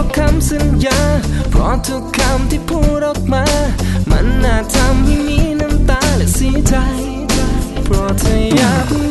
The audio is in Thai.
คำสัญญาเพราะทุกคำที่พูดออกมามันน่าทำให้มีน้ำตาและเสียใจโปรดเธออย่าเพิ่ง